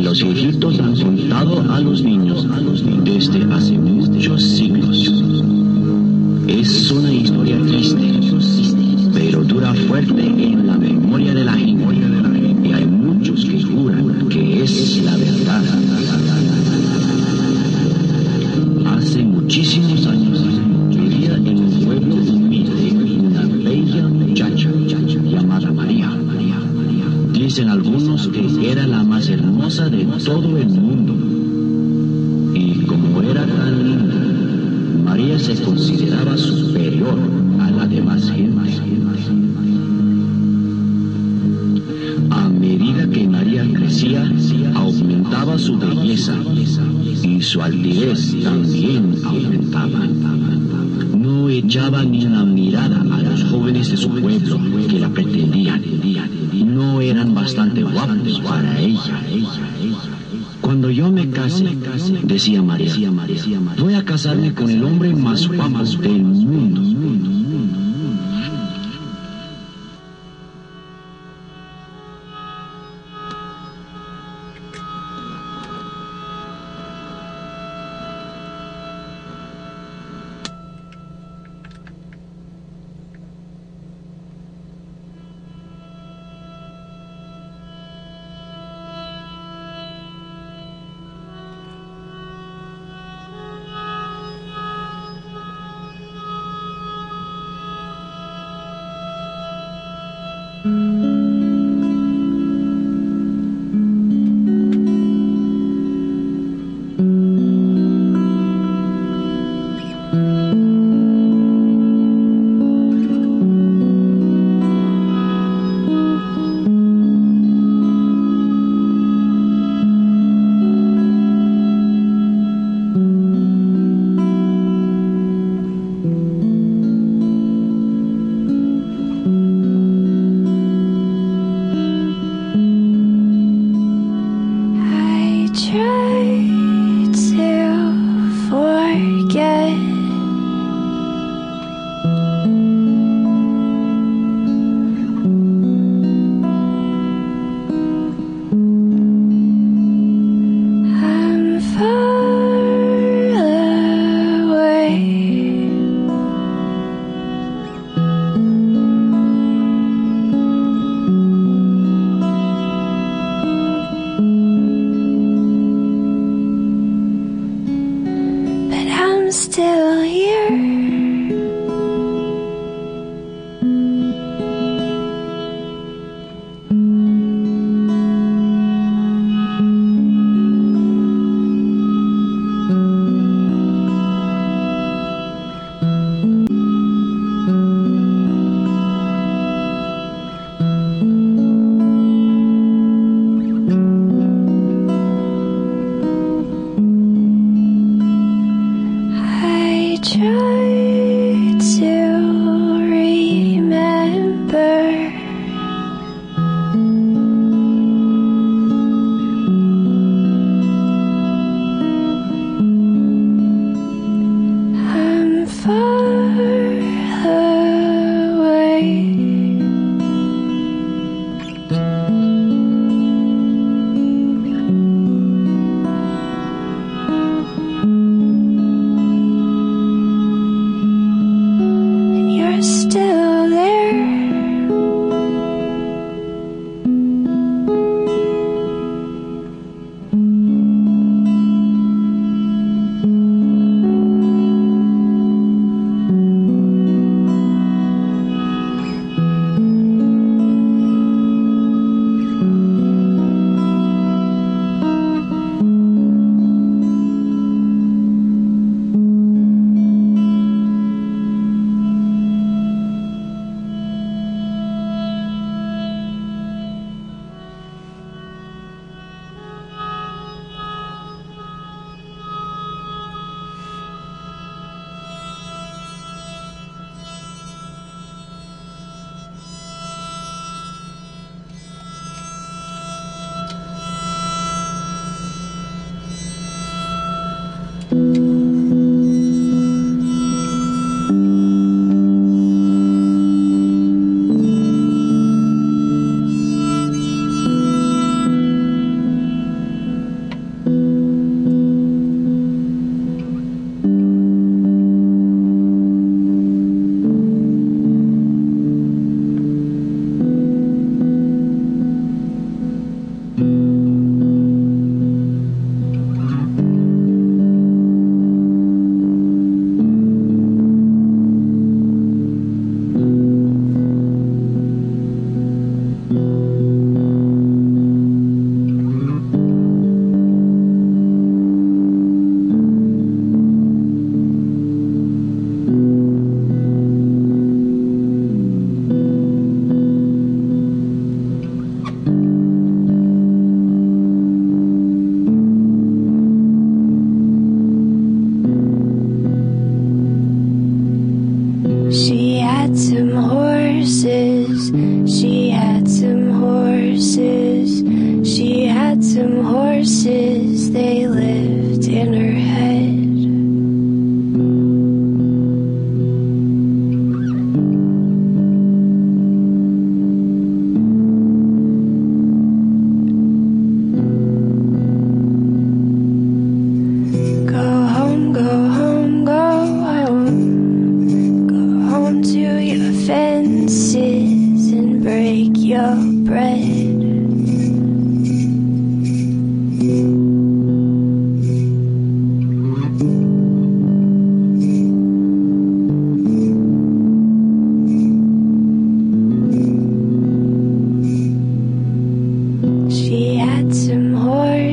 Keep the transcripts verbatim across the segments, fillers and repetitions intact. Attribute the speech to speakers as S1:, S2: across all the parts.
S1: los egipcios han contado a los niños desde hace muchos siglos. Es una historia triste, pero dura fuerte en la memoria de la gente, y hay muchos que juran que es la verdad. Hace muchísimos años vivía en un pueblo humilde una bella muchacha llamada María. Dicen algunos que era la más hermosa de todo el mundo. Y como era tan linda, María se consideraba superior a la demás gente. A medida que María crecía, aumentaba su belleza y su altivez también aumentaba. No echaba ni una mirada a los jóvenes de su pueblo que la pretendían. No eran bastante guapos para ella. Cuando yo me case, decía María, voy a casarme con el hombre más guapo del mundo.
S2: Still here. Try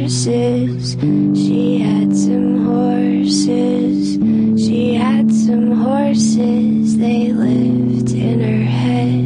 S2: horses. She had some horses. She had some horses. They lived in her head.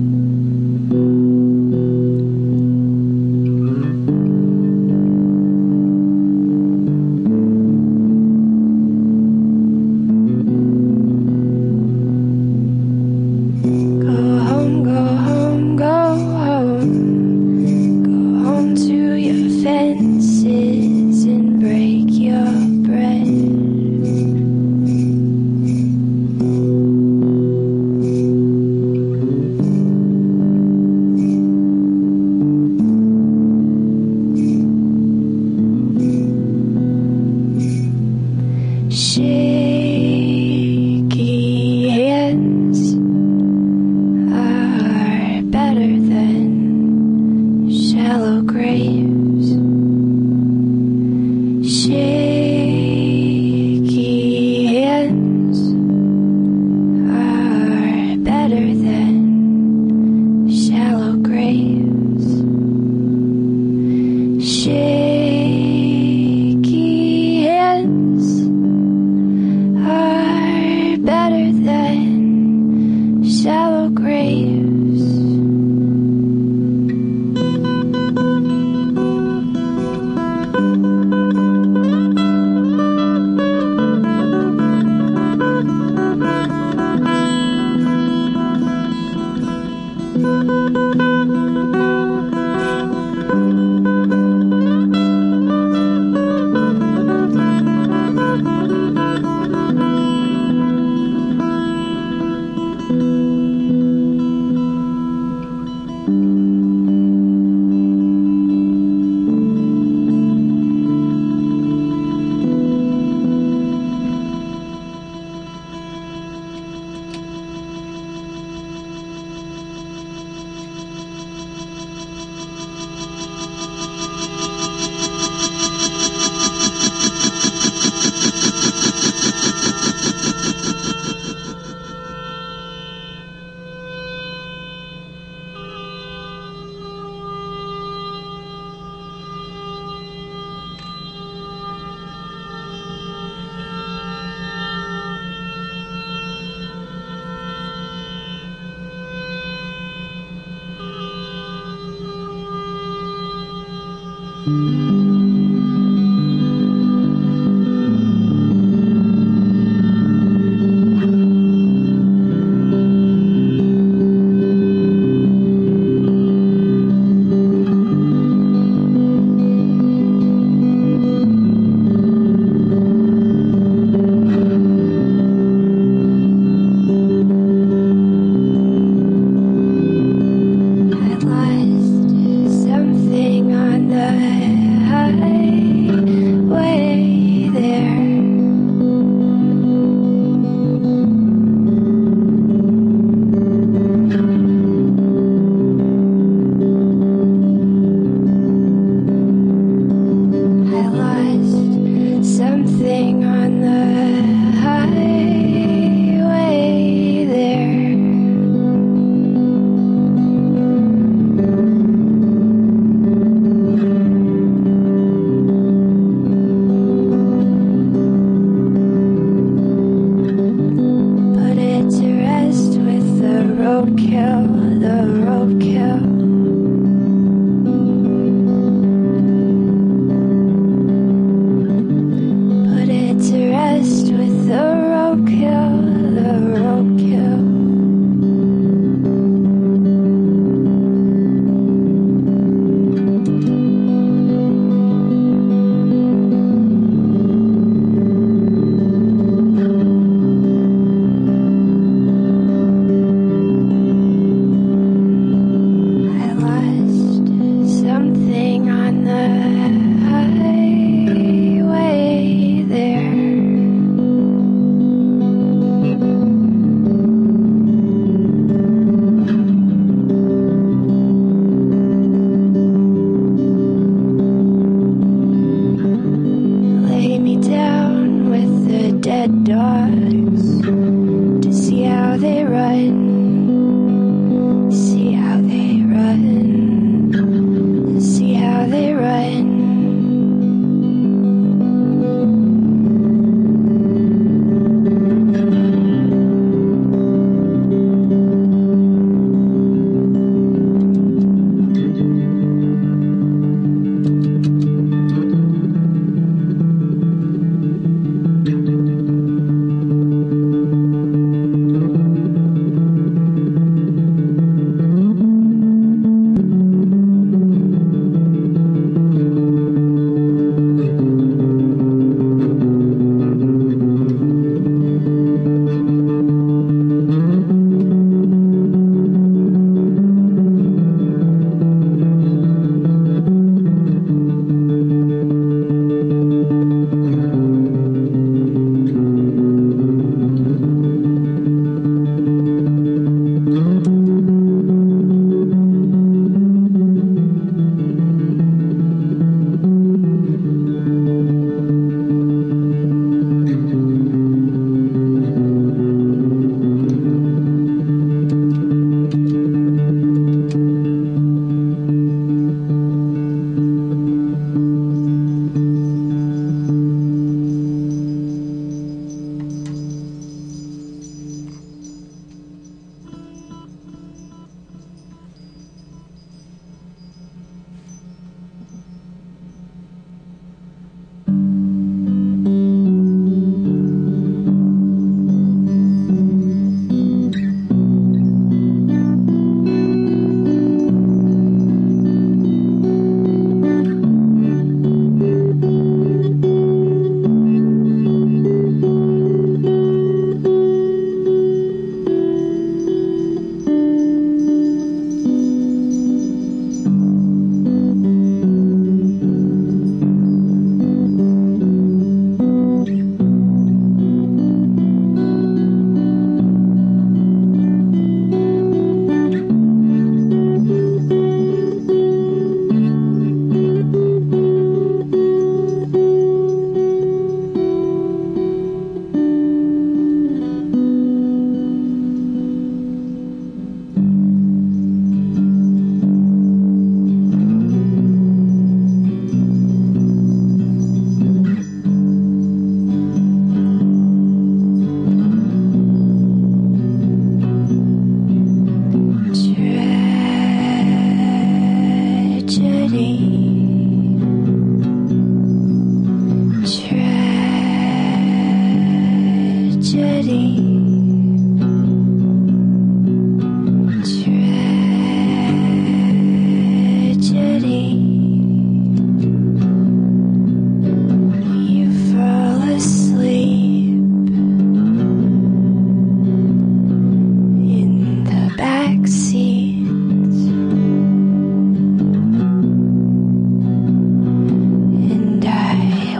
S2: Shaky hands are better than shallow graves. Shaky hands are better than shallow graves. Shaky hands are better than shallow graves. Something on the highway there. Put it to rest with the roadkill, the roadkill. To rest with the roadkill, the roadkill. I lost something on the highway there. Dead dogs to see how they run, see how they run, see how they run.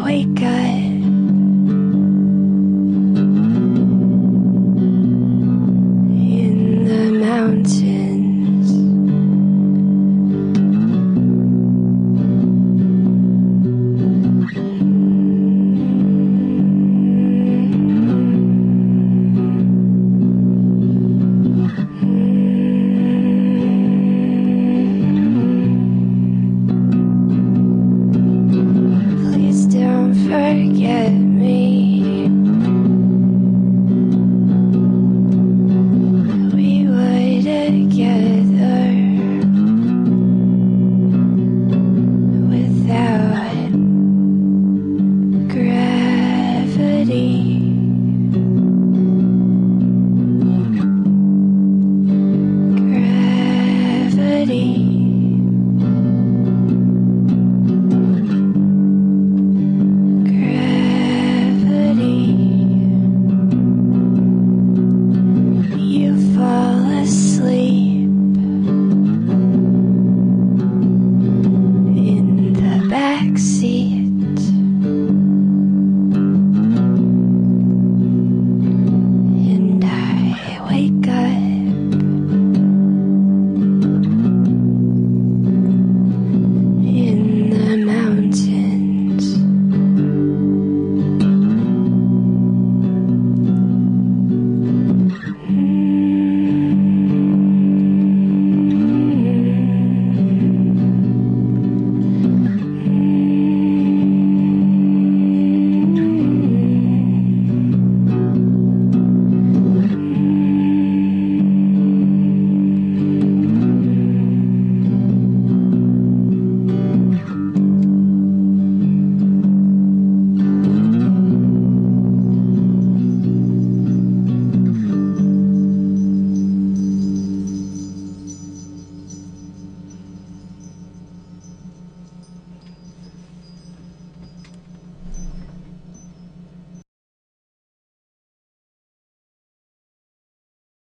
S2: wake up. In the mountains, please don't forget me.